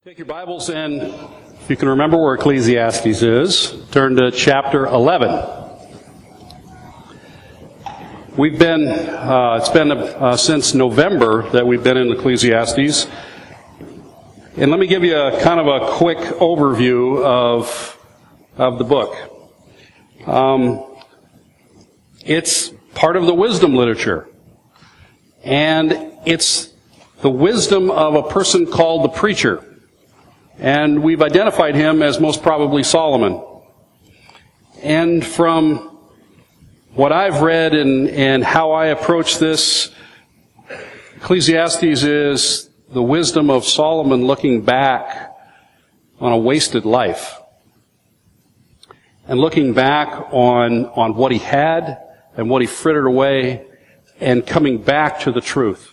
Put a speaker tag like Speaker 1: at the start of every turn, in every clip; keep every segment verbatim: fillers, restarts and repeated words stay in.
Speaker 1: Take your Bibles and, if you can remember where Ecclesiastes is, turn to chapter eleven. We've been, uh, it's been uh, since November that we've been in Ecclesiastes. And let me give you a kind of a quick overview of, of the book. Um, it's part of the wisdom literature. And it's the wisdom of a person called the preacher. And we've identified him as most probably Solomon. And from what I've read and, and how I approach this, Ecclesiastes is the wisdom of Solomon looking back on a wasted life. And looking back on, on what he had and what he frittered away and coming back to the truth.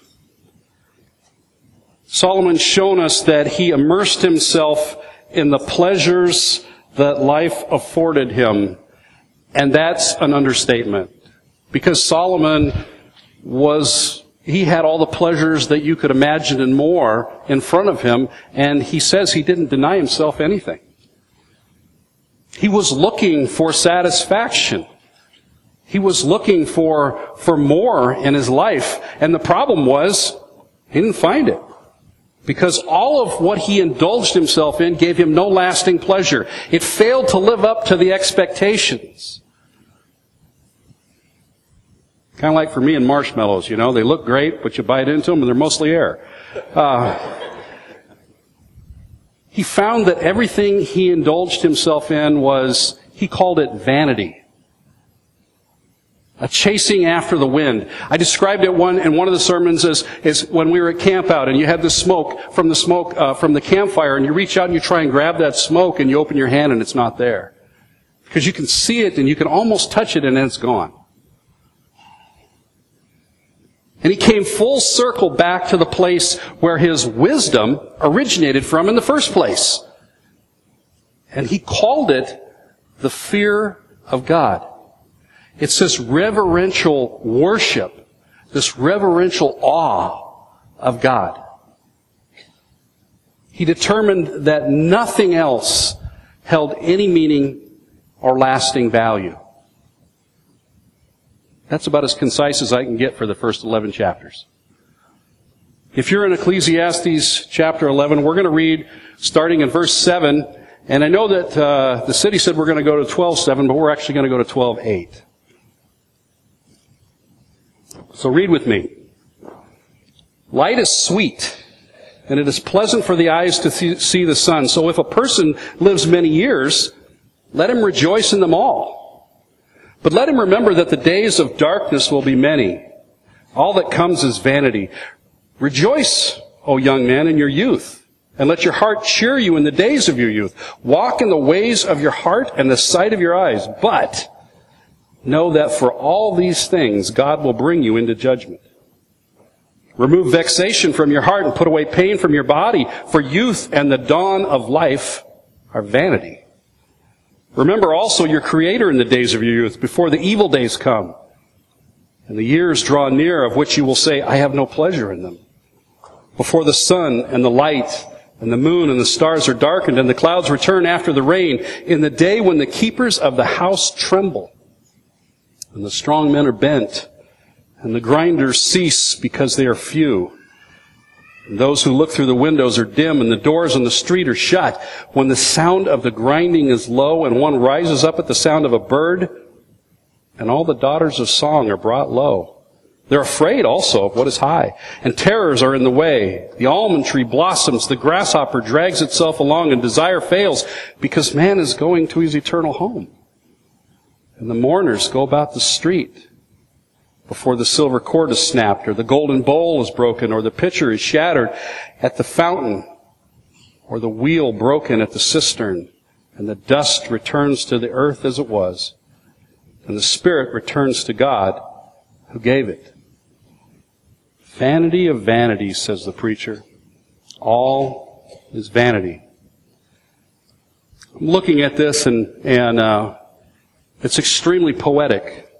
Speaker 1: Solomon's shown us that he immersed himself in the pleasures that life afforded him. And that's an understatement. Because Solomon was, he had all the pleasures that you could imagine and more in front of him. And he says he didn't deny himself anything. He was looking for satisfaction. He was looking for, for more in his life. And the problem was, he didn't find it. Because all of what he indulged himself in gave him no lasting pleasure. It failed to live up to the expectations. Kind of like for me and marshmallows, you know. They look great, but you bite into them and they're mostly air. Uh, he found that everything he indulged himself in was, he called it vanity. A chasing after the wind. I described it one in one of the sermons as, as when we were at camp out and you had the smoke from the smoke uh, from the campfire and you reach out and you try and grab that smoke and you open your hand and it's not there. Because you can see it and you can almost touch it and then it's gone. And he came full circle back to the place where his wisdom originated from in the first place. And he called it the fear of God. It's this reverential worship, this reverential awe of God. He determined that nothing else held any meaning or lasting value. That's about as concise as I can get for the first eleven chapters. If you're in Ecclesiastes chapter eleven, we're going to read starting in verse seven. And I know that uh, the city said we're going to go to twelve seven, but we're actually going to go to twelve eight. So read with me. Light is sweet, and it is pleasant for the eyes to see the sun. So if a person lives many years, let him rejoice in them all. But let him remember that the days of darkness will be many. All that comes is vanity. Rejoice, O young man, in your youth, and let your heart cheer you in the days of your youth. Walk in the ways of your heart and the sight of your eyes. But know that for all these things, God will bring you into judgment. Remove vexation from your heart and put away pain from your body, for youth and the dawn of life are vanity. Remember also your Creator in the days of your youth, before the evil days come, and the years draw near of which you will say, I have no pleasure in them. Before the sun and the light and the moon and the stars are darkened, and the clouds return after the rain, in the day when the keepers of the house tremble, and the strong men are bent, and the grinders cease because they are few. And those who look through the windows are dim, and the doors on the street are shut. When the sound of the grinding is low, and one rises up at the sound of a bird, and all the daughters of song are brought low. They're afraid also of what is high, and terrors are in the way. The almond tree blossoms, the grasshopper drags itself along, and desire fails, because man is going to his eternal home. And the mourners go about the street before the silver cord is snapped, or the golden bowl is broken, or the pitcher is shattered at the fountain, or the wheel broken at the cistern, and the dust returns to the earth as it was, and the spirit returns to God who gave it. Vanity of vanities, says the preacher. All is vanity. I'm looking at this and, and, uh, it's extremely poetic.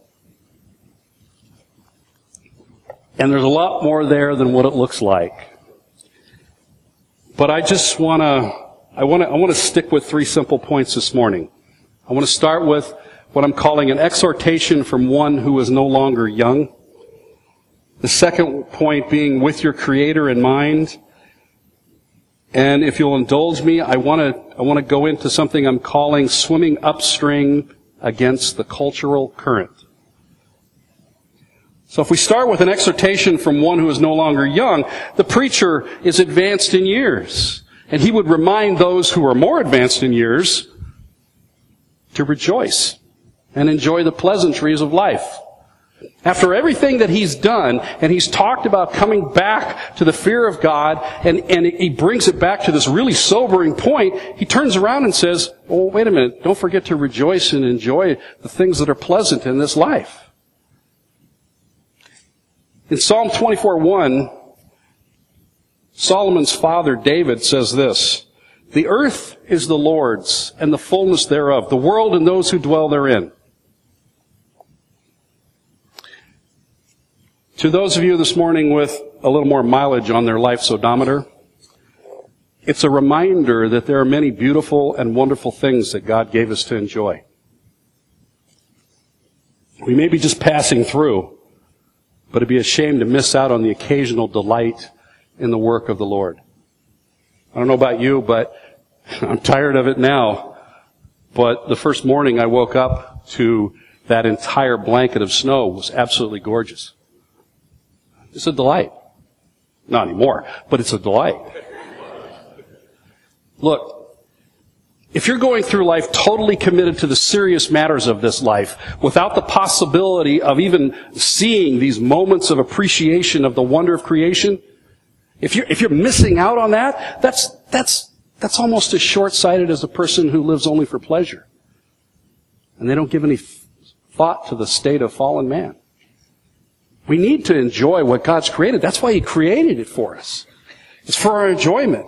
Speaker 1: And there's a lot more there than what it looks like. But I just want to, I want to, I want to stick with three simple points this morning. I want to start with what I'm calling an exhortation from one who is no longer young. The second point being with your Creator in mind. And if you'll indulge me, I want to, I want to go into something I'm calling swimming upstream against the cultural current. So if we start with an exhortation from one who is no longer young, the preacher is advanced in years. And he would remind those who are more advanced in years to rejoice and enjoy the pleasantries of life. After everything that he's done, and he's talked about coming back to the fear of God, and, and he brings it back to this really sobering point, he turns around and says, oh, wait a minute, don't forget to rejoice and enjoy the things that are pleasant in this life. In Psalm twenty-four one, Solomon's father David says this, "The earth is the Lord's, and the fullness thereof, the world and those who dwell therein." To those of you this morning with a little more mileage on their life's odometer, it's a reminder that there are many beautiful and wonderful things that God gave us to enjoy. We may be just passing through, but it'd be a shame to miss out on the occasional delight in the work of the Lord. I don't know about you, but I'm tired of it now. But the first morning I woke up to that entire blanket of snow was absolutely gorgeous. It's a delight. Not anymore, but it's a delight. Look, if you're going through life totally committed to the serious matters of this life, without the possibility of even seeing these moments of appreciation of the wonder of creation, if you're, if you're missing out on that, that's, that's, that's almost as short-sighted as a person who lives only for pleasure. And they don't give any thought to the state of fallen man. We need to enjoy what God's created. That's why He created it for us. It's for our enjoyment.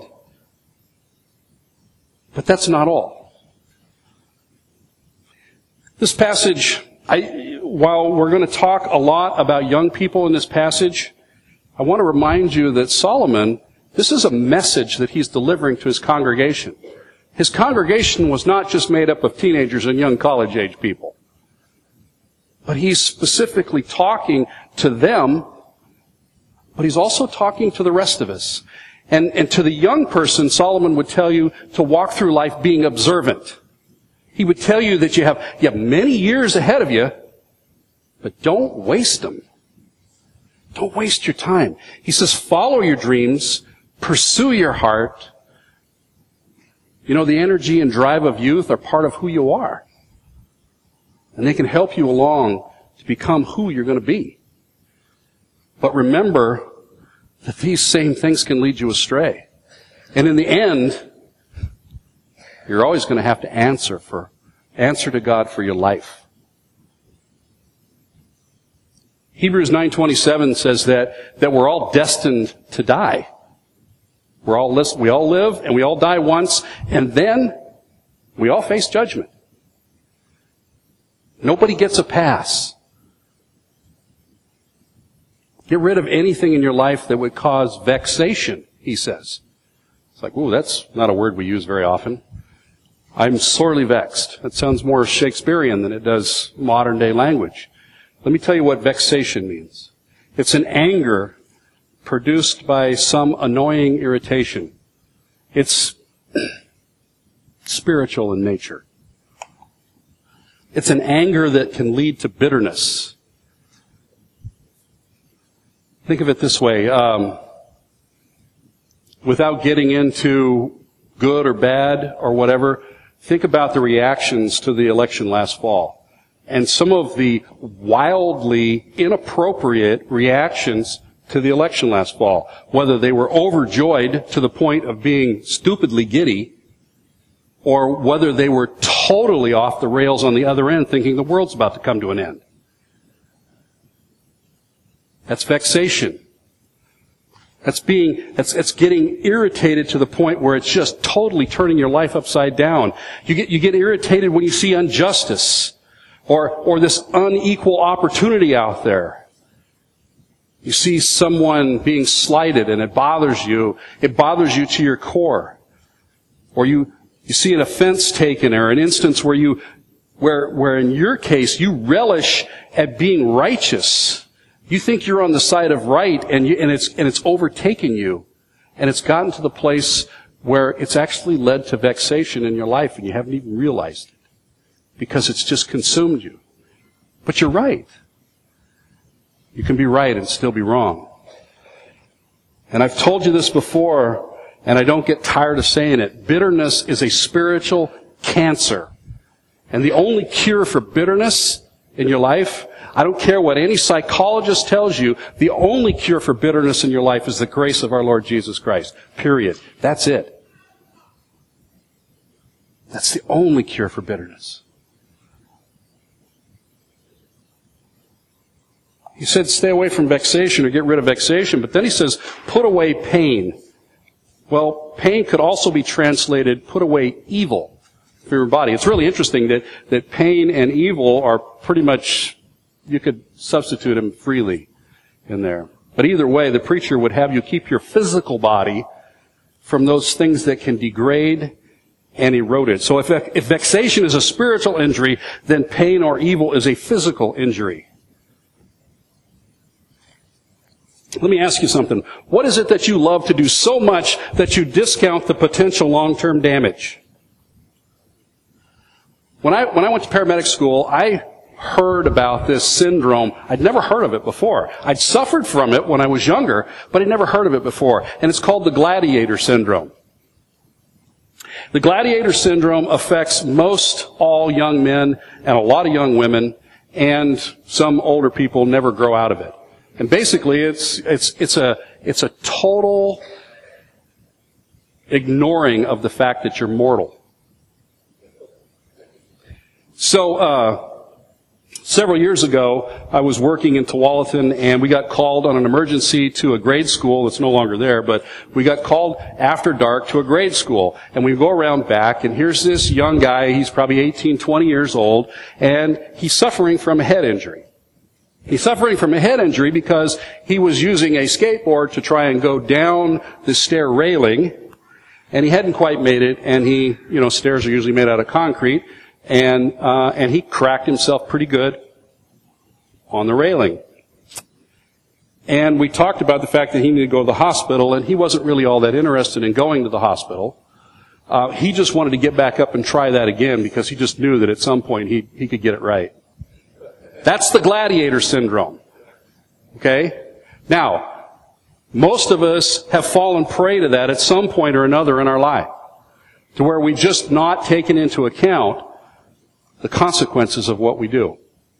Speaker 1: But that's not all. This passage, I, while we're going to talk a lot about young people in this passage, I want to remind you that Solomon, this is a message that he's delivering to his congregation. His congregation was not just made up of teenagers and young college-age people. But he's specifically talking to them, but he's also talking to the rest of us. And, and to the young person, Solomon would tell you to walk through life being observant. He would tell you that you have, you have many years ahead of you, but don't waste them. Don't waste your time. He says, follow your dreams, pursue your heart. You know, the energy and drive of youth are part of who you are. And they can help you along to become who you're going to be. But remember that these same things can lead you astray. And in the end, you're always going to have to answer for, answer to God for your life. Hebrews nine twenty-seven says that, that we're all destined to die. We're all, we all live and we all die once, and then we all face judgment. Nobody gets a pass. Get rid of anything in your life that would cause vexation, he says. It's like, ooh, that's not a word we use very often. I'm sorely vexed. That sounds more Shakespearean than it does modern day language. Let me tell you what vexation means. It's an anger produced by some annoying irritation. It's spiritual in nature. It's an anger that can lead to bitterness. Think of it this way. Um, without getting into good or bad or whatever, think about the reactions to the election last fall. And some of the wildly inappropriate reactions to the election last fall. Whether they were overjoyed to the point of being stupidly giddy, or whether they were totally off the rails on the other end, thinking the world's about to come to an end. That's vexation. That's being, that's, that's getting irritated to the point where it's just totally turning your life upside down. You get, you get irritated when you see injustice, or, or this unequal opportunity out there. You see someone being slighted and it bothers you. It bothers you to your core. Or you, you see an offense taken, or an instance where you, where, where in your case you relish at being righteous. You think you're on the side of right, and you, and it's, and it's overtaken you. And it's gotten to the place where it's actually led to vexation in your life, and you haven't even realized it. Because it's just consumed you. But you're right. You can be right and still be wrong. And I've told you this before, and I don't get tired of saying it. Bitterness is a spiritual cancer. And the only cure for bitterness in your life, I don't care what any psychologist tells you, the only cure for bitterness in your life is the grace of our Lord Jesus Christ. Period. That's it. That's the only cure for bitterness. He said stay away from vexation or get rid of vexation, but then he says put away pain. Well, pain could also be translated put away evil from your body. It's really interesting that, that pain and evil are pretty much, you could substitute them freely in there. But either way, the preacher would have you keep your physical body from those things that can degrade and erode it. So if, if vexation is a spiritual injury, then pain or evil is a physical injury. Let me ask you something. What is it that you love to do so much that you discount the potential long-term damage? When I, when I went to paramedic school, I heard about this syndrome. I'd never heard of it before. I'd suffered from it when I was younger, but I'd never heard of it before. And it's called the gladiator syndrome. The gladiator syndrome affects most all young men and a lot of young women, and some older people never grow out of it. And basically, it's, it's, it's a, it's a total ignoring of the fact that you're mortal. So, uh, several years ago, I was working in Tualatin, and we got called on an emergency to a grade school that's no longer there, but we got called after dark to a grade school. And we go around back, and here's this young guy, he's probably eighteen, twenty years old, and he's suffering from a head injury. He's suffering from a head injury because he was using a skateboard to try and go down the stair railing, and he hadn't quite made it, and he, you know, stairs are usually made out of concrete, and, uh, and he cracked himself pretty good on the railing. And we talked about the fact that he needed to go to the hospital, and he wasn't really all that interested in going to the hospital. Uh, he just wanted to get back up and try that again because he just knew that at some point he, he could get it right. That's the gladiator syndrome. Okay? Now, most of us have fallen prey to that at some point or another in our life, to where we just not taken into account the consequences of what we do.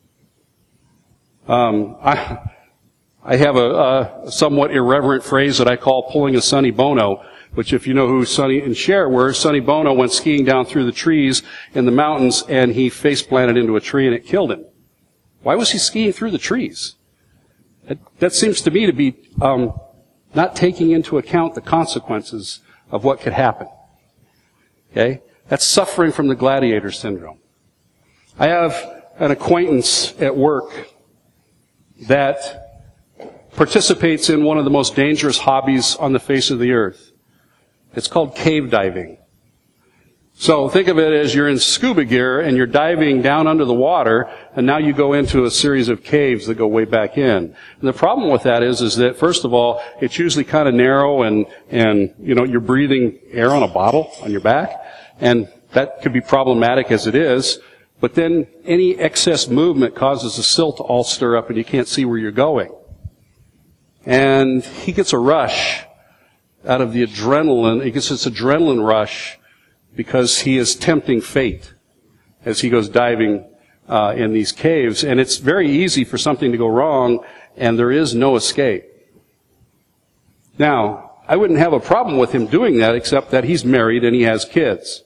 Speaker 1: Um, I, I have a, a somewhat irreverent phrase that I call pulling a Sonny Bono, which if you know who Sonny and Cher were, Sonny Bono went skiing down through the trees in the mountains, and he face planted into a tree and it killed him. Why was he skiing through the trees? That, that seems to me to be um, not taking into account the consequences of what could happen. Okay? That's suffering from the gladiator syndrome. I have an acquaintance at work that participates in one of the most dangerous hobbies on the face of the earth. It's called cave diving. So think of it as you're in scuba gear and you're diving down under the water, and now you go into a series of caves that go way back in. And the problem with that is, is that first of all, it's usually kind of narrow, and, and, you know, you're breathing air on a bottle on your back, and that could be problematic as it is. But then any excess movement causes the silt to all stir up and you can't see where you're going. And he gets a rush out of the adrenaline. He gets this adrenaline rush because he is tempting fate as he goes diving uh, in these caves. And it's very easy for something to go wrong, and there is no escape. Now, I wouldn't have a problem with him doing that, except that he's married and he has kids.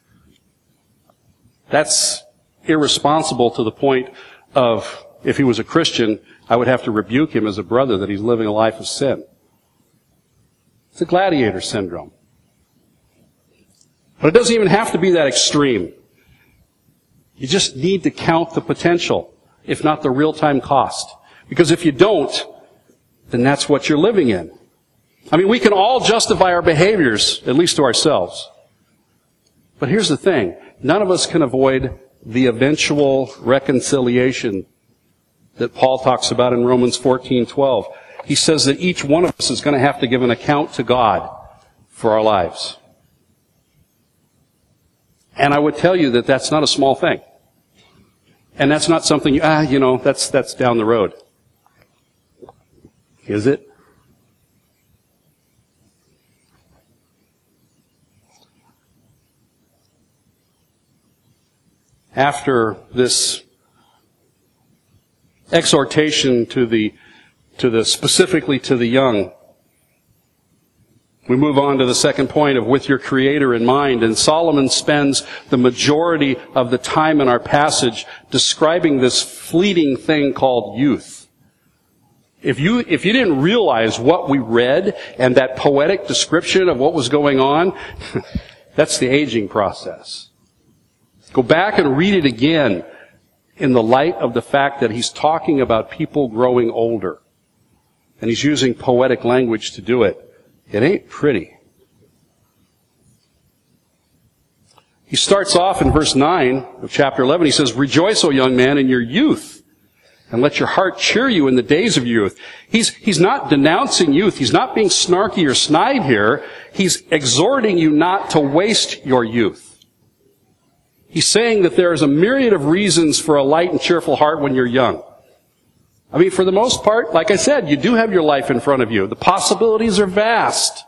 Speaker 1: That's irresponsible to the point of, if he was a Christian, I would have to rebuke him as a brother that he's living a life of sin. It's a gladiator syndrome. But it doesn't even have to be that extreme. You just need to count the potential, if not the real-time cost. Because if you don't, then that's what you're living in. I mean, we can all justify our behaviors, at least to ourselves. But here's the thing. None of us can avoid the eventual reconciliation that Paul talks about in Romans fourteen twelve. He says that each one of us is going to have to give an account to God for our lives. And I would tell you that that's not a small thing. And that's not something, you, ah, you know, that's, that's down the road. Is it? After this exhortation to the, to the, specifically to the young, we move on to the second point of with your Creator in mind. And Solomon spends the majority of the time in our passage describing this fleeting thing called youth. If you, if you didn't realize what we read and that poetic description of what was going on, that's the aging process. Go back and read it again in the light of the fact that he's talking about people growing older. And he's using poetic language to do it. It ain't pretty. He starts off in verse nine of chapter eleven. He says, "Rejoice, O young man, in your youth, and let your heart cheer you in the days of your youth." He's, he's not denouncing youth. He's not being snarky or snide here. He's exhorting you not to waste your youth. He's saying that there is a myriad of reasons for a light and cheerful heart when you're young. I mean, for the most part, like I said, you do have your life in front of you. The possibilities are vast.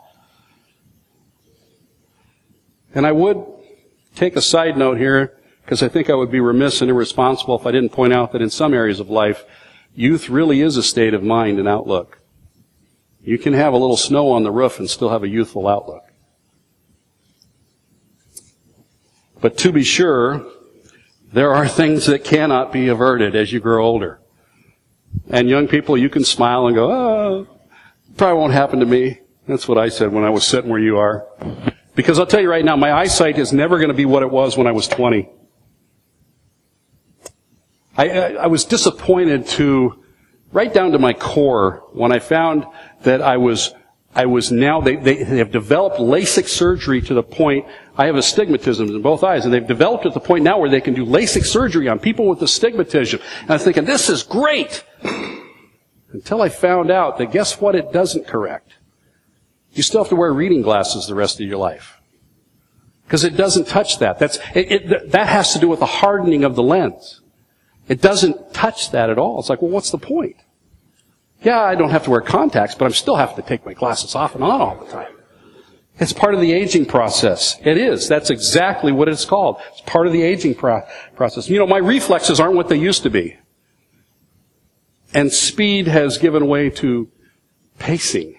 Speaker 1: And I would take a side note here, because I think I would be remiss and irresponsible if I didn't point out that in some areas of life, youth really is a state of mind and outlook. You can have a little snow on the roof and still have a youthful outlook. But to be sure, there are things that cannot be averted as you grow older. And young people, you can smile and go, oh, probably won't happen to me. That's what I said when I was sitting where you are. Because I'll tell you right now, my eyesight is never going to be what it was when I was twenty. I, I, I was disappointed to, right down to my core, when I found that I was, I was now, they, they, they have developed LASIK surgery to the point, I have astigmatism in both eyes, and they've developed at the point now where they can do LASIK surgery on people with astigmatism. And I was thinking, this is great! Until I found out that guess what it doesn't correct? You still have to wear reading glasses the rest of your life. Because it doesn't touch that. That's, it, it, that has to do with the hardening of the lens. It doesn't touch that at all. It's like, well, what's the point? Yeah, I don't have to wear contacts, but I'm still having to take my glasses off and on all the time. It's part of the aging process. It is. That's exactly what it's called. It's part of the aging pro- process. You know, my reflexes aren't what they used to be. And speed has given way to pacing.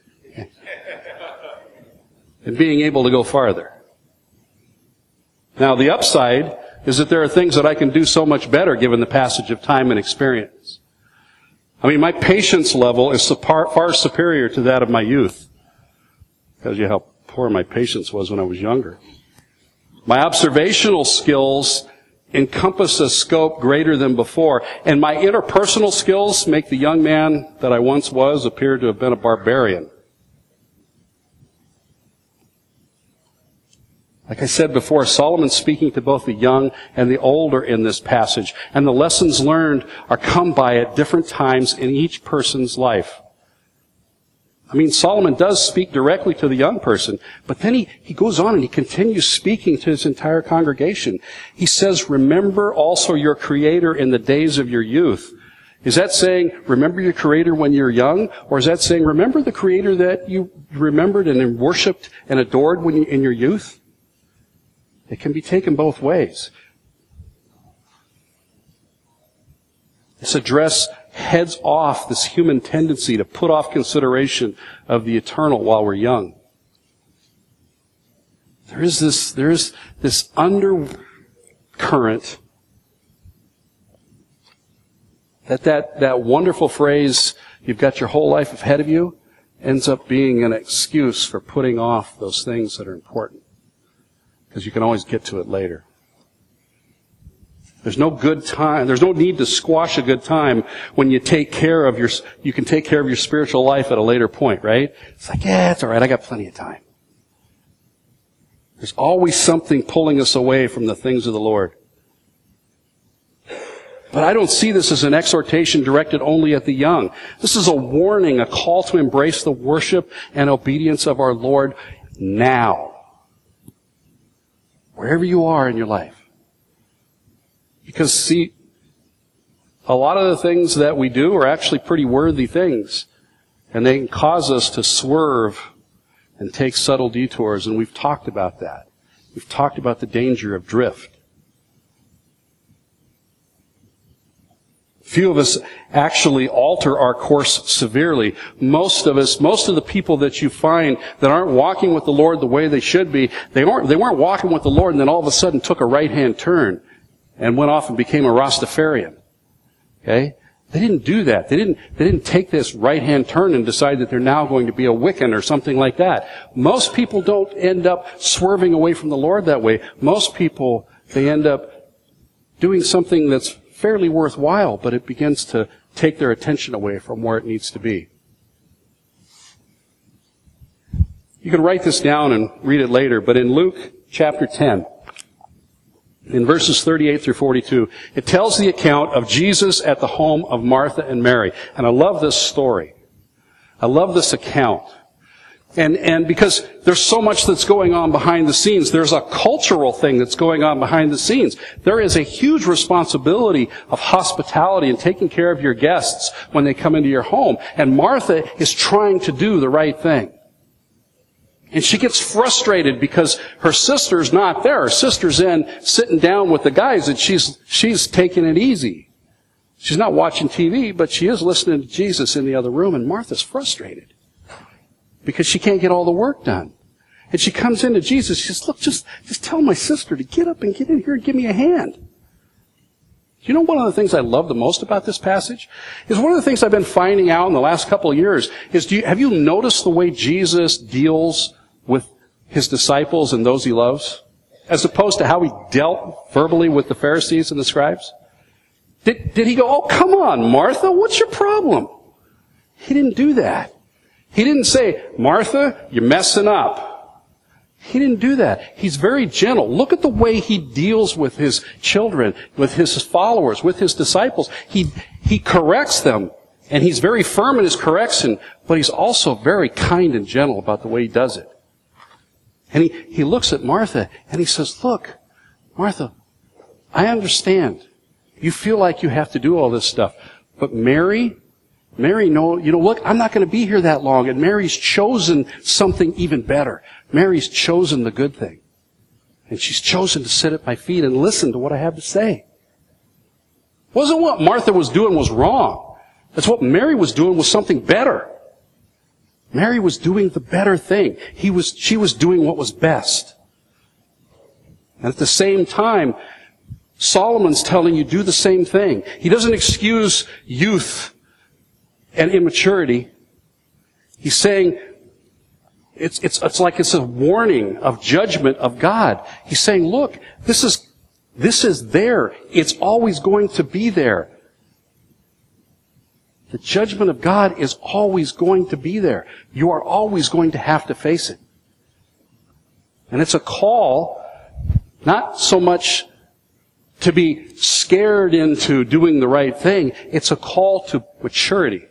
Speaker 1: And being able to go farther. Now, the upside is that there are things that I can do so much better given the passage of time and experience. I mean, my patience level is far superior to that of my youth. Tells you how poor my patience was when I was younger. My observational skills encompass a scope greater than before, and my interpersonal skills make the young man that I once was appear to have been a barbarian. Like I said before, Solomon's speaking to both the young and the older in this passage, and the lessons learned are come by at different times in each person's life. I mean, Solomon does speak directly to the young person, but then he, he goes on and he continues speaking to his entire congregation. He says, remember also your Creator in the days of your youth. Is that saying, remember your Creator when you're young? Or is that saying, remember the Creator that you remembered and worshipped and adored when you, in your youth? It can be taken both ways. This address heads off this human tendency to put off consideration of the eternal while we're young. There is this, there is this undercurrent that, that that wonderful phrase, you've got your whole life ahead of you, ends up being an excuse for putting off those things that are important. Because you can always get to it later. There's no good time. There's no need to squash a good time when you take care of your, you can take care of your spiritual life at a later point, right? It's like, yeah, it's all right. I got plenty of time. There's always something pulling us away from the things of the Lord. But I don't see this as an exhortation directed only at the young. This is a warning, a call to embrace the worship and obedience of our Lord now. Wherever you are in your life. Because, see, a lot of the things that we do are actually pretty worthy things. And they can cause us to swerve and take subtle detours. And we've talked about that. We've talked about the danger of drift. Few of us actually alter our course severely. Most of us, most of the people that you find that aren't walking with the Lord the way they should be, they weren't, they weren't walking with the Lord and then all of a sudden took a right-hand turn and went off and became a Rastafarian. Okay? They didn't do that. They didn't, they didn't take this right-hand turn and decide that they're now going to be a Wiccan or something like that. Most people don't end up swerving away from the Lord that way. Most people, they end up doing something that's fairly worthwhile, but it begins to take their attention away from where it needs to be. You can write this down and read it later, but in Luke chapter ten, in verses thirty-eight through forty-two, it tells the account of Jesus at the home of Martha and Mary. And I love this story. I love this account. And, and because there's so much that's going on behind the scenes, there's a cultural thing that's going on behind the scenes. There is a huge responsibility of hospitality and taking care of your guests when they come into your home. And Martha is trying to do the right thing. And she gets frustrated because her sister's not there. Her sister's in sitting down with the guys and she's, she's taking it easy. She's not watching T V, but she is listening to Jesus in the other room, and Martha's frustrated because she can't get all the work done. And she comes into Jesus. She says, look, just, just tell my sister to get up and get in here and give me a hand. You know, one of the things I love the most about this passage is one of the things I've been finding out in the last couple of years is, do you, have you noticed the way Jesus deals with his disciples and those he loves, as opposed to how he dealt verbally with the Pharisees and the scribes? Did, did he go, oh, come on, Martha, what's your problem? He didn't do that. He didn't say, Martha, you're messing up. He didn't do that. He's very gentle. Look at the way he deals with his children, with his followers, with his disciples. He, he corrects them, and he's very firm in his correction, but he's also very kind and gentle about the way he does it. And he, he looks at Martha, and he says, look, Martha, I understand. You feel like you have to do all this stuff. But Mary, Mary, no, you know, look, I'm not going to be here that long, and Mary's chosen something even better. Mary's chosen the good thing. And she's chosen to sit at my feet and listen to what I have to say. Wasn't what Martha was doing was wrong. That's what Mary was doing was something better. Mary was doing the better thing. He was, she was doing what was best. And at the same time, Solomon's telling you, do the same thing. He doesn't excuse youth and immaturity. He's saying, it's, it's, it's like it's a warning of judgment of God. He's saying, look, this is, this is there. It's always going to be there. The judgment of God is always going to be there. You are always going to have to face it. And it's a call, not so much to be scared into doing the right thing. It's a call to maturity.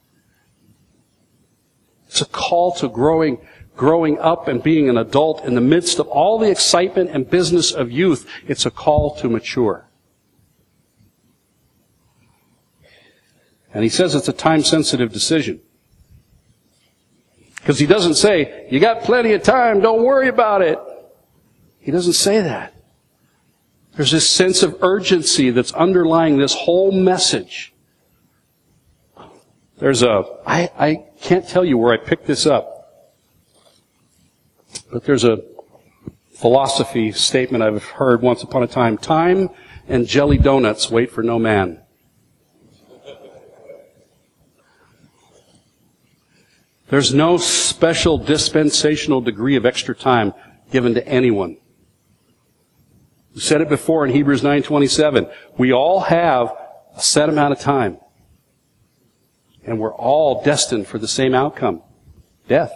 Speaker 1: It's a call to growing, growing up and being an adult in the midst of all the excitement and business of youth. It's a call to mature. And he says it's a time-sensitive decision. Because he doesn't say, you got plenty of time, don't worry about it. He doesn't say that. There's this sense of urgency that's underlying this whole message. There's a, I, I can't tell you where I picked this up, but there's a philosophy statement I've heard once upon a time. Time and jelly donuts wait for no man. There's no special dispensational degree of extra time given to anyone. We said it before in Hebrews nine twenty-seven. We all have a set amount of time. And we're all destined for the same outcome. Death.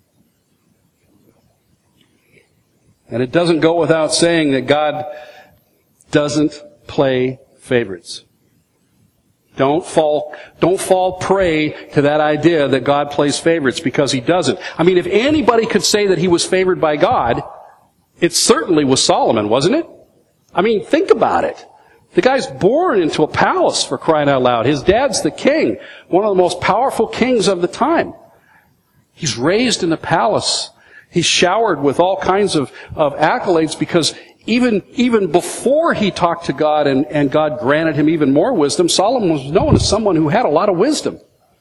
Speaker 1: And it doesn't go without saying that God doesn't play favorites. Don't fall, don't fall prey to that idea that God plays favorites, because He doesn't. I mean, if anybody could say that he was favored by God, it certainly was Solomon, wasn't it? I mean, think about it. The guy's born into a palace, for crying out loud. His dad's the king, one of the most powerful kings of the time. He's raised in the palace. He's showered with all kinds of, of accolades, because even, even before he talked to God and, and God granted him even more wisdom, Solomon was known as someone who had a lot of wisdom.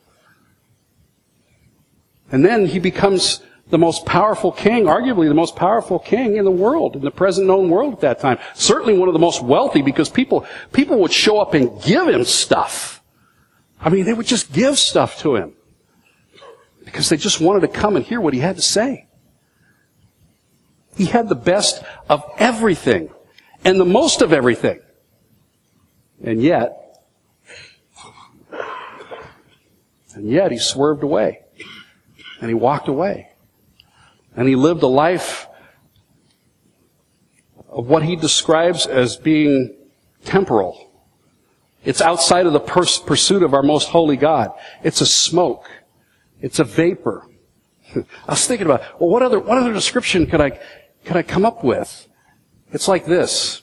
Speaker 1: And then he becomes the most powerful king, arguably the most powerful king in the world, in the present known world at that time. Certainly one of the most wealthy, because people, people would show up and give him stuff. I mean, they would just give stuff to him, because they just wanted to come and hear what he had to say. He had the best of everything, and the most of everything. And yet, and yet he swerved away. And he walked away. And he lived a life of what he describes as being temporal. It's outside of the pers- pursuit of our most holy God. It's a smoke. It's a vapor. I was thinking about, well, what other, what other description could I, could I come up with? It's like this.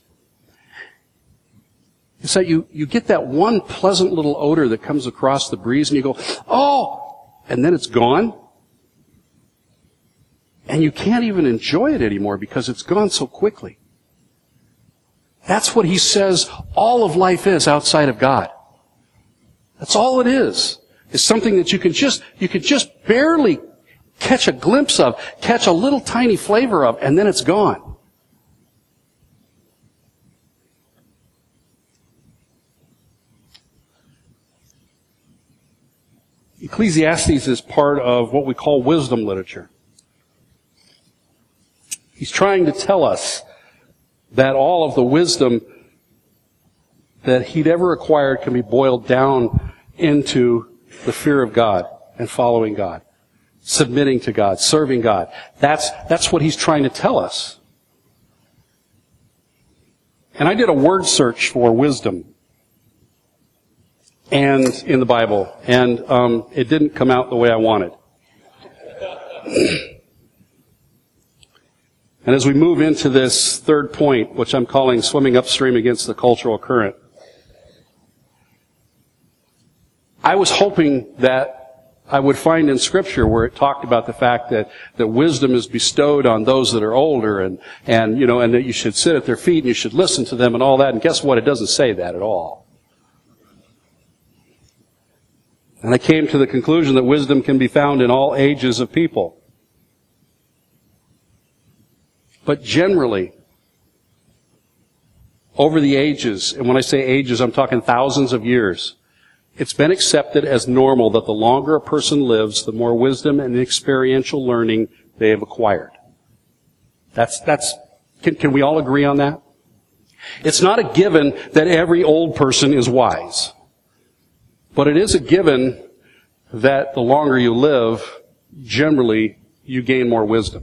Speaker 1: It's that you, you get that one pleasant little odor that comes across the breeze, and you go, oh, and then it's gone. And you can't even enjoy it anymore because it's gone so quickly. That's what he says all of life is outside of God. That's all it is. It's something that you can just, you can just barely catch a glimpse of, catch a little tiny flavor of, and then it's gone. Ecclesiastes is part of what we call wisdom literature. He's trying to tell us that all of the wisdom that he'd ever acquired can be boiled down into the fear of God and following God, submitting to God, serving God. That's, that's what he's trying to tell us. And I did a word search for wisdom and in the Bible, and um, it didn't come out the way I wanted. And as we move into this third point, which I'm calling swimming upstream against the cultural current, I was hoping that I would find in Scripture where it talked about the fact that, that wisdom is bestowed on those that are older, and, and, you know, and that you should sit at their feet and you should listen to them and all that. And guess what? It doesn't say that at all. And I came to the conclusion that wisdom can be found in all ages of people. But generally, over the ages, and when I say ages, I'm talking thousands of years, it's been accepted as normal that the longer a person lives, the more wisdom and experiential learning they have acquired. That's, that's, can, can we all agree on that? It's not a given that every old person is wise. But it is a given that the longer you live, generally, you gain more wisdom.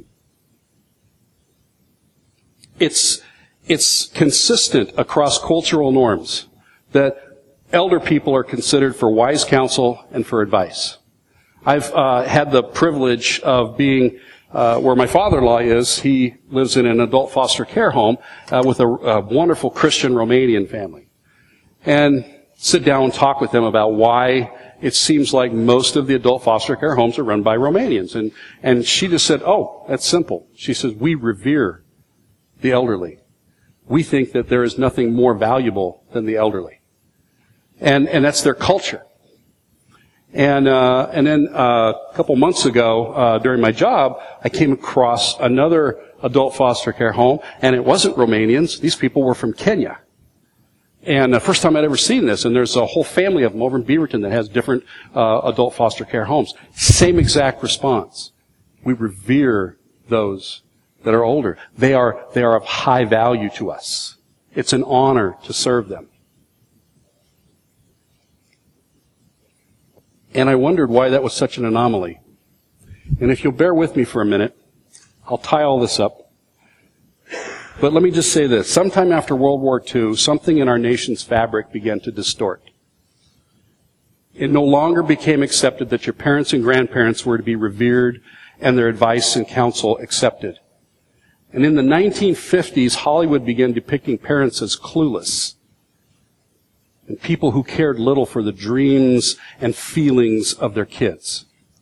Speaker 1: It's, it's consistent across cultural norms that elder people are considered for wise counsel and for advice. I've uh, had the privilege of being uh, where my father-in-law is. He lives in an adult foster care home uh, with a, a wonderful Christian Romanian family. And sit down and talk with them about why it seems like most of the adult foster care homes are run by Romanians. And, and she just said, oh, that's simple. She says, we revere the elderly. We think that there is nothing more valuable than the elderly. And, and that's their culture. And, uh, and then, uh, a couple months ago, uh, during my job, I came across another adult foster care home, and it wasn't Romanians. These people were from Kenya. And the first time I'd ever seen this, and there's a whole family of them over in Beaverton that has different, uh, adult foster care homes. Same exact response. We revere those that are older. They are, they are of high value to us. It's an honor to serve them. And I wondered why that was such an anomaly. And if you'll bear with me for a minute, I'll tie all this up. But let me just say this. Sometime after World War Two, something in our nation's fabric began to distort. It no longer became accepted that your parents and grandparents were to be revered and their advice and counsel accepted. And in the nineteen fifties, Hollywood began depicting parents as clueless and people who cared little for the dreams and feelings of their kids.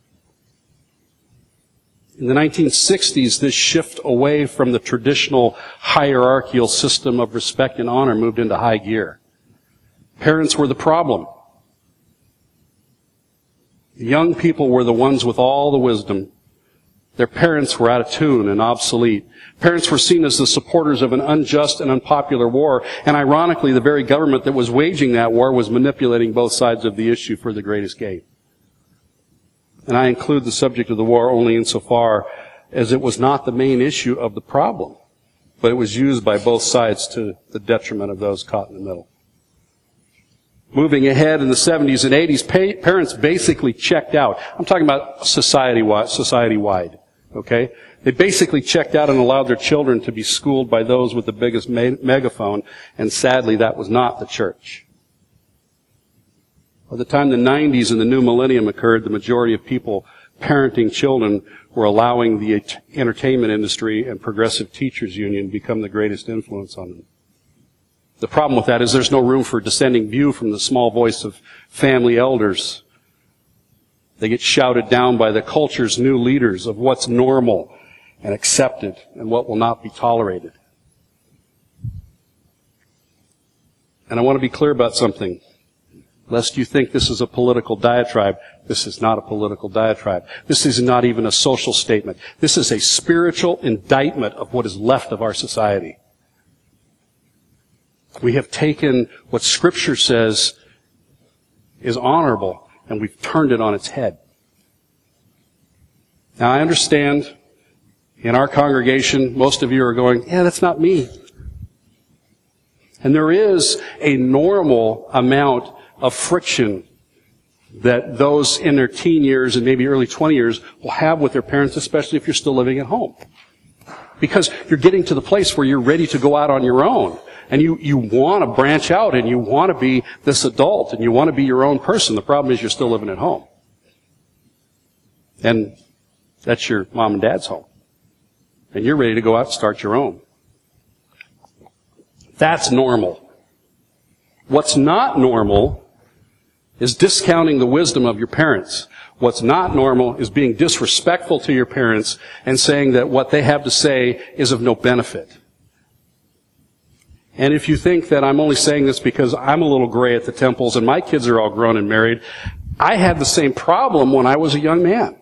Speaker 1: In the nineteen sixties, this shift away from the traditional hierarchical system of respect and honor moved into high gear. Parents were the problem. The young people were the ones with all the wisdom. Their parents were out of tune and obsolete. Parents were seen as the supporters of an unjust and unpopular war, and ironically, the very government that was waging that war was manipulating both sides of the issue for the greatest gain. And I include the subject of the war only insofar as it was not the main issue of the problem, but it was used by both sides to the detriment of those caught in the middle. Moving ahead in the seventies and eighties, parents basically checked out. I'm talking about society-wide, society-wide, okay? They basically checked out and allowed their children to be schooled by those with the biggest megaphone, and sadly, that was not the church. By the time the nineties and the new millennium occurred, the majority of people parenting children were allowing the entertainment industry and Progressive Teachers Union become the greatest influence on them. The problem with that is there's no room for dissenting view from the small voice of family elders. They get shouted down by the culture's new leaders of what's normal and accepted and what will not be tolerated. And I want to be clear about something. Lest you think this is a political diatribe, this is not a political diatribe. This is not even a social statement. This is a spiritual indictment of what is left of our society. We have taken what Scripture says is honorable, and we've turned it on its head. Now, I understand in our congregation, most of you are going, yeah, that's not me. And there is a normal amount of friction that those in their teen years and maybe early twenty years will have with their parents, especially if you're still living at home. Because you're getting to the place where you're ready to go out on your own. And you, you want to branch out and you want to be this adult and you want to be your own person. The problem is you're still living at home. And that's your mom and dad's home. And you're ready to go out and start your own. That's normal. What's not normal is discounting the wisdom of your parents. What's not normal is being disrespectful to your parents and saying that what they have to say is of no benefit. And if you think that I'm only saying this because I'm a little gray at the temples and my kids are all grown and married, I had the same problem when I was a young man.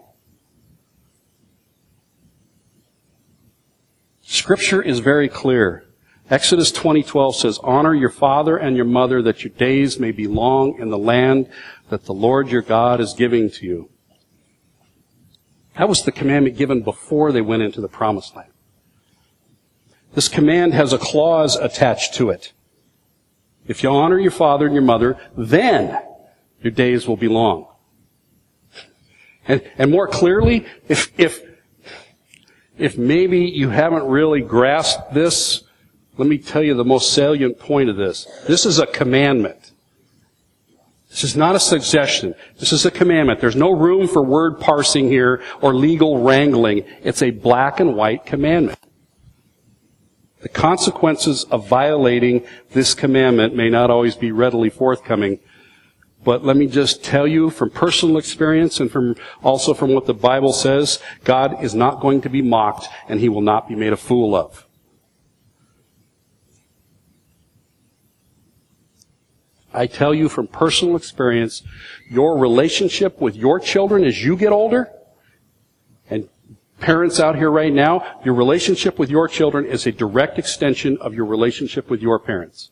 Speaker 1: Scripture is very clear. Exodus twenty twelve says, honor your father and your mother that your days may be long in the land that the Lord your God is giving to you. That was the commandment given before they went into the promised land. This command has a clause attached to it. If you honor your father and your mother, then your days will be long. And, and more clearly, if, if, if maybe you haven't really grasped this, let me tell you the most salient point of this. This is a commandment. This is not a suggestion. This is a commandment. There's no room for word parsing here or legal wrangling. It's a black and white commandment. The consequences of violating this commandment may not always be readily forthcoming, but let me just tell you from personal experience and from also from what the Bible says, God is not going to be mocked and He will not be made a fool of. I tell you from personal experience, your relationship with your children as you get older, and parents out here right now, your relationship with your children is a direct extension of your relationship with your parents.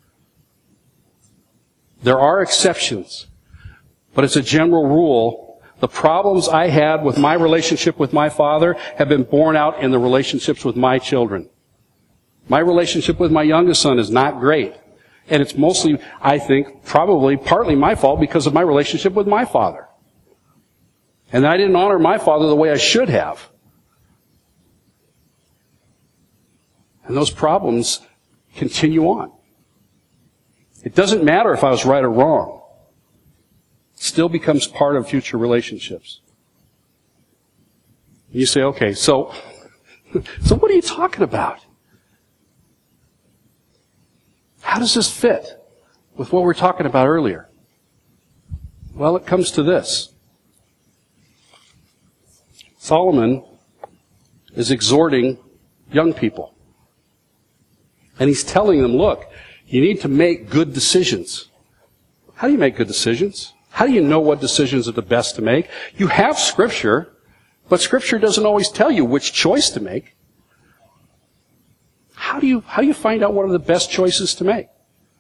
Speaker 1: There are exceptions, but as a general rule, the problems I had with my relationship with my father have been borne out in the relationships with my children. My relationship with my youngest son is not great. And it's mostly, I think, probably partly my fault because of my relationship with my father. And I didn't honor my father the way I should have. And those problems continue on. It doesn't matter if I was right or wrong. It still becomes part of future relationships. You say, okay, so, so what are you talking about? How does this fit with what we were talking about earlier? Well, it comes to this. Solomon is exhorting young people. And he's telling them, look, you need to make good decisions. How do you make good decisions? How do you know what decisions are the best to make? You have Scripture, but Scripture doesn't always tell you which choice to make. How do you, how do you find out what are the best choices to make?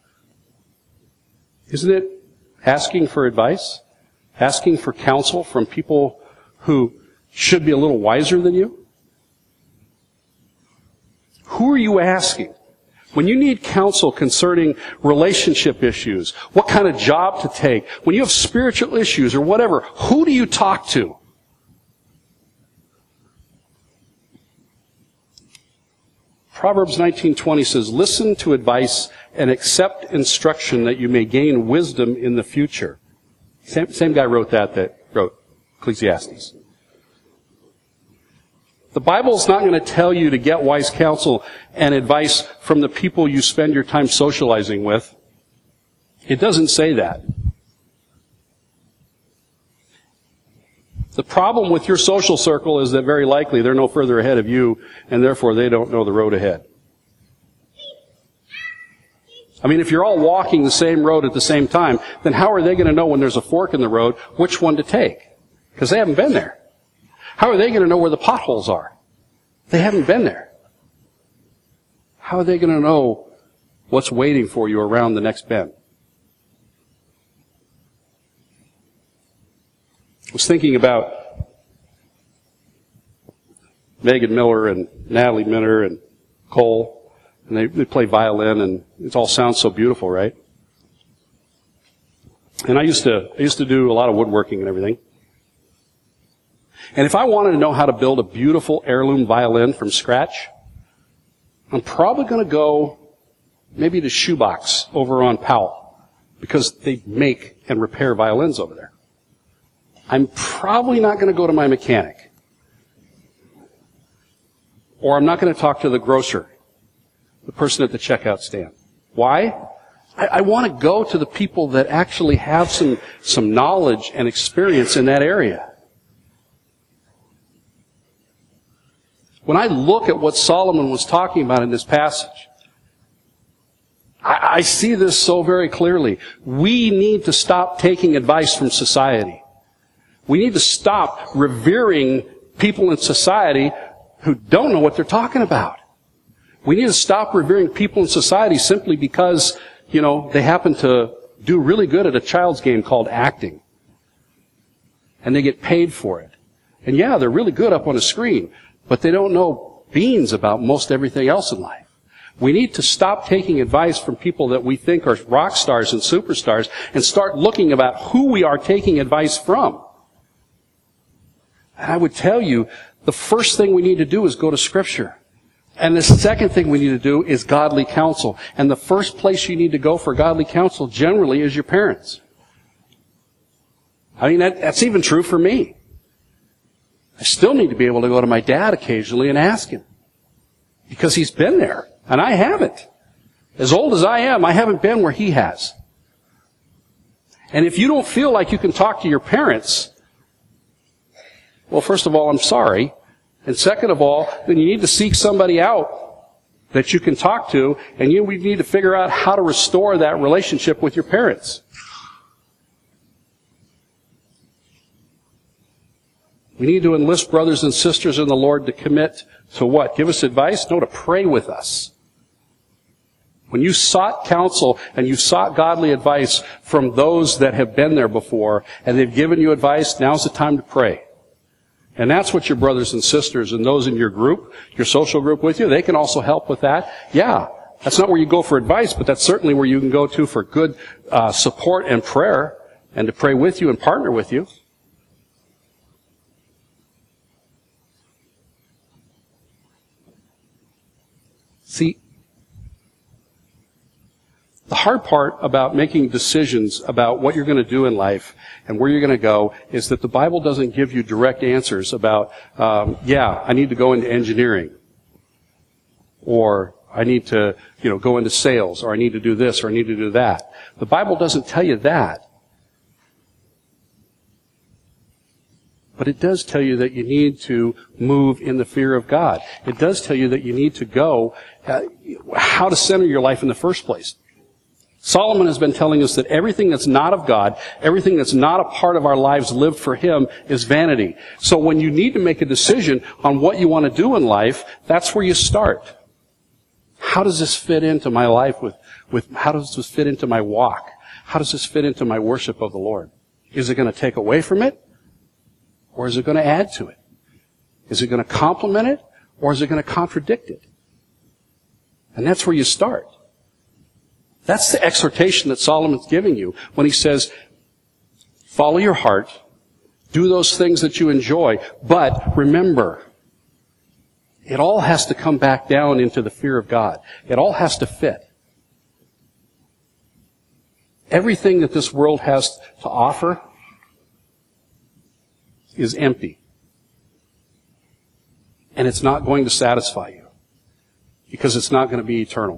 Speaker 1: Isn't it asking for advice? Asking for counsel from people who should be a little wiser than you? Who are you asking? When you need counsel concerning relationship issues, what kind of job to take, when you have spiritual issues or whatever, who do you talk to? Proverbs nineteen twenty says, listen to advice and accept instruction that you may gain wisdom in the future. Same, same guy wrote that that wrote Ecclesiastes. The Bible's not going to tell you to get wise counsel and advice from the people you spend your time socializing with. It doesn't say that. The problem with your social circle is that very likely they're no further ahead of you, and therefore they don't know the road ahead. I mean, if you're all walking the same road at the same time, then how are they going to know when there's a fork in the road which one to take? Because they haven't been there. How are they going to know where the potholes are? They haven't been there. How are they going to know what's waiting for you around the next bend? I was thinking about Megan Miller and Natalie Miller and Cole, and they, they play violin, and it all sounds so beautiful, right? And I used to I used to do a lot of woodworking and everything. And if I wanted to know how to build a beautiful heirloom violin from scratch, I'm probably going to go maybe to Shoebox over on Powell, because they make and repair violins over there. I'm probably not going to go to my mechanic. Or I'm not going to talk to the grocer, the person at the checkout stand. Why? I, I want to go to the people that actually have some, some knowledge and experience in that area. When I look at what Solomon was talking about in this passage, I, I see this so very clearly. We need to stop taking advice from society. We need to stop revering people in society who don't know what they're talking about. We need to stop revering people in society simply because, you know, they happen to do really good at a child's game called acting. And they get paid for it. And yeah, they're really good up on a screen, but they don't know beans about most everything else in life. We need to stop taking advice from people that we think are rock stars and superstars and start looking about who we are taking advice from. And I would tell you, the first thing we need to do is go to Scripture. And the second thing we need to do is godly counsel. And the first place you need to go for godly counsel generally is your parents. I mean, that, that's even true for me. I still need to be able to go to my dad occasionally and ask him. Because he's been there, and I haven't. As old as I am, I haven't been where he has. And if you don't feel like you can talk to your parents, well, first of all, I'm sorry. And second of all, then you need to seek somebody out that you can talk to, and you need to figure out how to restore that relationship with your parents. We need to enlist brothers and sisters in the Lord to commit to what? Give us advice? No, to pray with us. When you sought counsel and you sought godly advice from those that have been there before, and they've given you advice, now's the time to pray. And that's what your brothers and sisters and those in your group, your social group with you, they can also help with that. Yeah, that's not where you go for advice, but that's certainly where you can go to for good uh, support and prayer, and to pray with you and partner with you. See, the hard part about making decisions about what you're going to do in life and where you're going to go is that the Bible doesn't give you direct answers about, um, yeah, I need to go into engineering, or I need to, you know, go into sales, or I need to do this, or I need to do that. The Bible doesn't tell you that. But it does tell you that you need to move in the fear of God. It does tell you that you need to go, uh, how to center your life in the first place. Solomon has been telling us that everything that's not of God, everything that's not a part of our lives lived for Him, is vanity. So when you need to make a decision on what you want to do in life, that's where you start. How does this fit into my life with, with, how does this fit into my walk? How does this fit into my worship of the Lord? Is it going to take away from it? Or is it going to add to it? Is it going to complement it? Or is it going to contradict it? And that's where you start. That's the exhortation that Solomon's giving you when he says, follow your heart, do those things that you enjoy, but remember, it all has to come back down into the fear of God. It all has to fit. Everything that this world has to offer is empty. And it's not going to satisfy you, because it's not going to be eternal.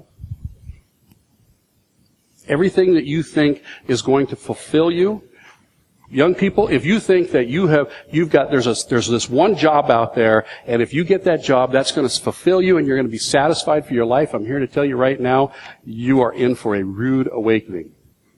Speaker 1: Everything that you think is going to fulfill you, young people, if you think that you have, you've got, there's a, there's this one job out there, and if you get that job, that's going to fulfill you and you're going to be satisfied for your life, I'm here to tell you right now, you are in for a rude awakening.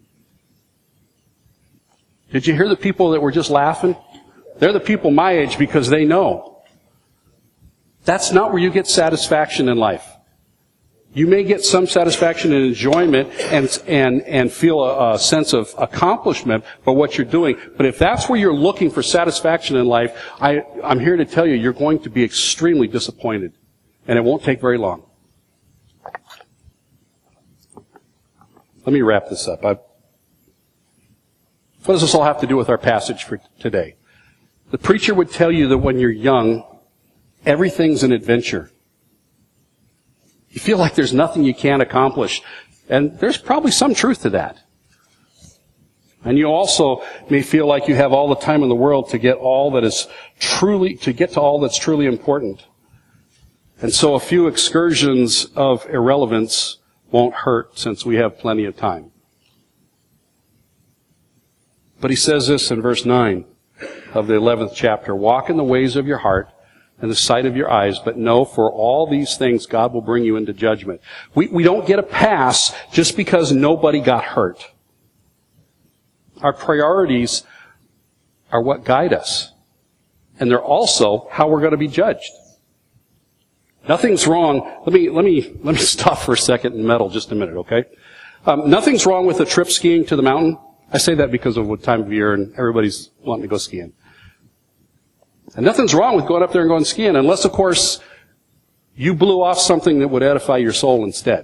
Speaker 1: Did you hear the people that were just laughing? They're the people my age because they know. That's not where you get satisfaction in life. You may get some satisfaction and enjoyment and and and feel a, a sense of accomplishment for what you're doing. But if that's where you're looking for satisfaction in life, I, I'm here to tell you, you're going to be extremely disappointed. And it won't take very long. Let me wrap this up. I, what does this all have to do with our passage for today? The preacher would tell you that when you're young, everything's an adventure. You feel like there's nothing you can't accomplish. And there's probably some truth to that. And you also may feel like you have all the time in the world to get all that is truly, to get to all that's truly important. And so a few excursions of irrelevance won't hurt, since we have plenty of time. But he says this in verse nine of the eleventh chapter, walk in the ways of your heart, and the sight of your eyes, but know for all these things God will bring you into judgment. We, we don't get a pass just because nobody got hurt. Our priorities are what guide us. And they're also how we're going to be judged. Nothing's wrong. Let me, let me, let me stop for a second and meddle just a minute, okay? Um, nothing's wrong with a trip skiing to the mountain. I say that because of what time of year and everybody's wanting to go skiing. And nothing's wrong with going up there and going skiing, unless, of course, you blew off something that would edify your soul instead.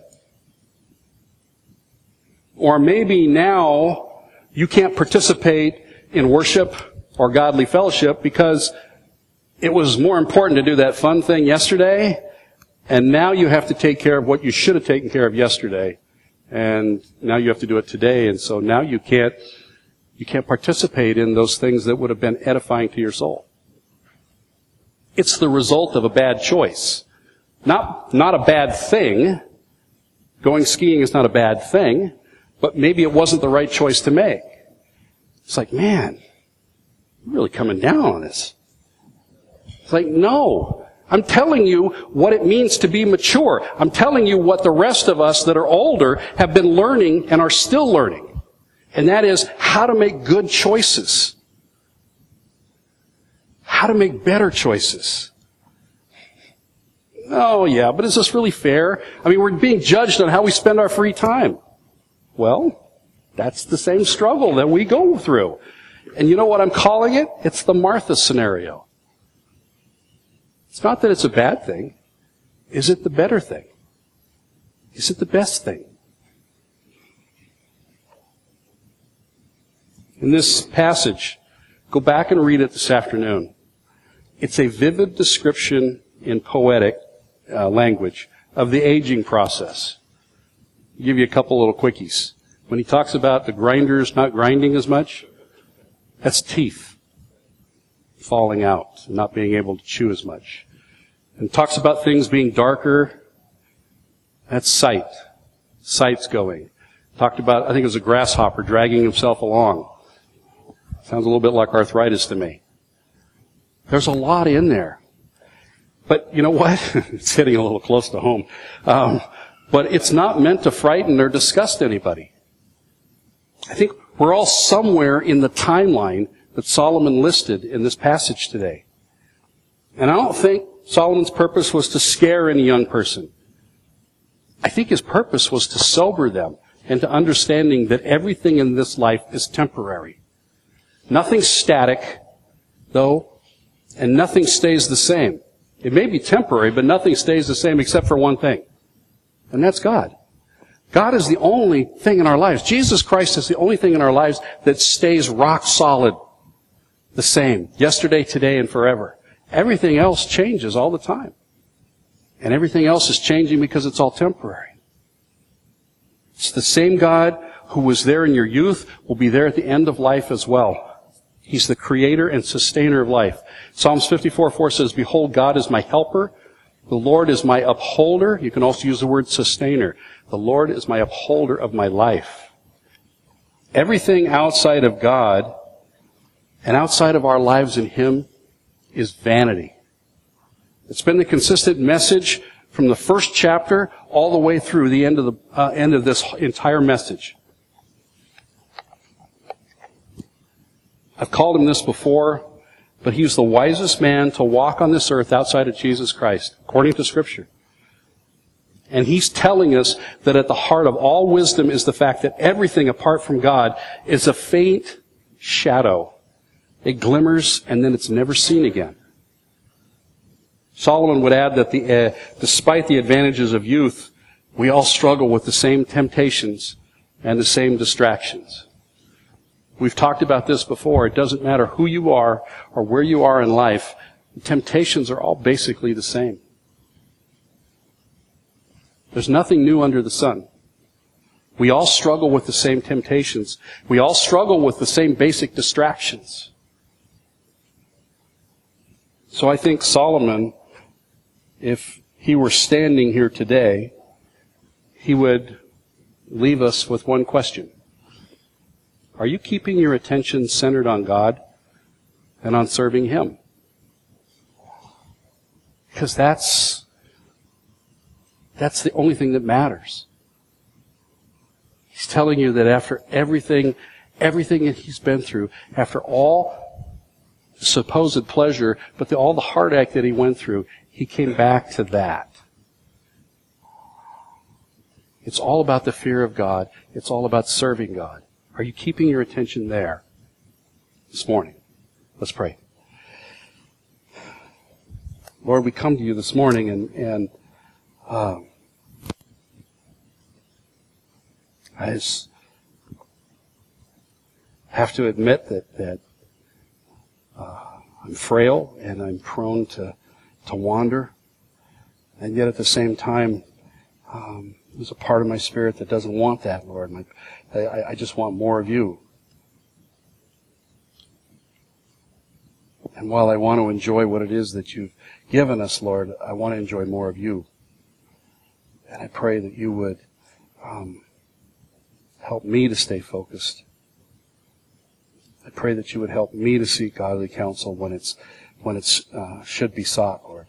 Speaker 1: Or maybe now you can't participate in worship or godly fellowship because it was more important to do that fun thing yesterday, and now you have to take care of what you should have taken care of yesterday, and now you have to do it today, and so now you can't, you can't participate in those things that would have been edifying to your soul. It's the result of a bad choice. Not, not a bad thing. Going skiing is not a bad thing, but maybe it wasn't the right choice to make. It's like, man, you're really coming down on this. It's like, no. I'm telling you what it means to be mature. I'm telling you what the rest of us that are older have been learning and are still learning. And that is how to make good choices. How to make better choices. Oh, yeah, but is this really fair? I mean, we're being judged on how we spend our free time. Well, that's the same struggle that we go through. And you know what I'm calling it? It's the Martha scenario. It's not that it's a bad thing. Is it the better thing? Is it the best thing? In this passage, go back and read it this afternoon. It's a vivid description in poetic uh, language of the aging process. I'll give you a couple little quickies. When he talks about the grinders not grinding as much, that's teeth falling out and not being able to chew as much. And talks about things being darker, that's sight. Sight's going. Talked about, I think it was a grasshopper dragging himself along. Sounds a little bit like arthritis to me. There's a lot in there. But you know what? It's hitting a little close to home. Um, but it's not meant to frighten or disgust anybody. I think we're all somewhere in the timeline that Solomon listed in this passage today. And I don't think Solomon's purpose was to scare any young person. I think his purpose was to sober them into understanding that everything in this life is temporary. Nothing's static, though, and nothing stays the same. It may be temporary, but nothing stays the same except for one thing, and that's God. God is the only thing in our lives. Jesus Christ is the only thing in our lives that stays rock solid, the same, yesterday, today, and forever. Everything else changes all the time. And everything else is changing because it's all temporary. It's the same God who was there in your youth will be there at the end of life as well. He's the creator and sustainer of life. Psalms fifty-four four says, "Behold, God is my helper. The Lord is my upholder." You can also use the word sustainer. The Lord is my upholder of my life. Everything outside of God and outside of our lives in Him is vanity. It's been the consistent message from the first chapter all the way through the end of the uh, end of this entire message. I've called him this before, but he's the wisest man to walk on this earth outside of Jesus Christ, according to Scripture. And he's telling us that at the heart of all wisdom is the fact that everything apart from God is a faint shadow. It glimmers and then it's never seen again. Solomon would add that the, uh, despite the advantages of youth, we all struggle with the same temptations and the same distractions. We've talked about this before. It doesn't matter who you are or where you are in life. The temptations are all basically the same. There's nothing new under the sun. We all struggle with the same temptations. We all struggle with the same basic distractions. So I think Solomon, if he were standing here today, he would leave us with one question. Are you keeping your attention centered on God and on serving Him? Because that's, that's the only thing that matters. He's telling you that after everything, everything that he's been through, after all supposed pleasure, but the, all the heartache that he went through, he came back to that. It's all about the fear of God. It's all about serving God. Are you keeping your attention there this morning? Let's pray. Lord, we come to you this morning and, and uh, I just have to admit that, that uh, I'm frail and I'm prone to, to wander. And yet at the same time, um, there's a part of my spirit that doesn't want that, Lord. My, I, I just want more of you. And while I want to enjoy what it is that you've given us, Lord, I want to enjoy more of you. And I pray that you would um, help me to stay focused. I pray that you would help me to seek godly counsel when it's when it's uh, should be sought, Lord.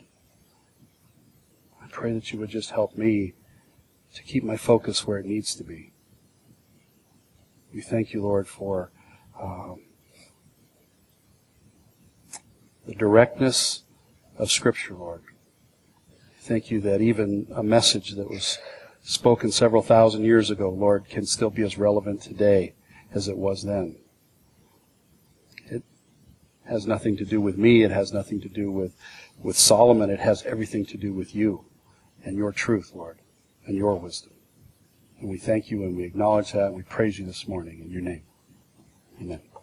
Speaker 1: I pray that you would just help me to keep my focus where it needs to be. We thank you, Lord, for um, the directness of Scripture, Lord. Thank you that even a message that was spoken several thousand years ago, Lord, can still be as relevant today as it was then. It has nothing to do with me. It has nothing to do with, with Solomon. It has everything to do with you and your truth, Lord, and your wisdom. And we thank you and we acknowledge that. And we praise you this morning in your name. Amen.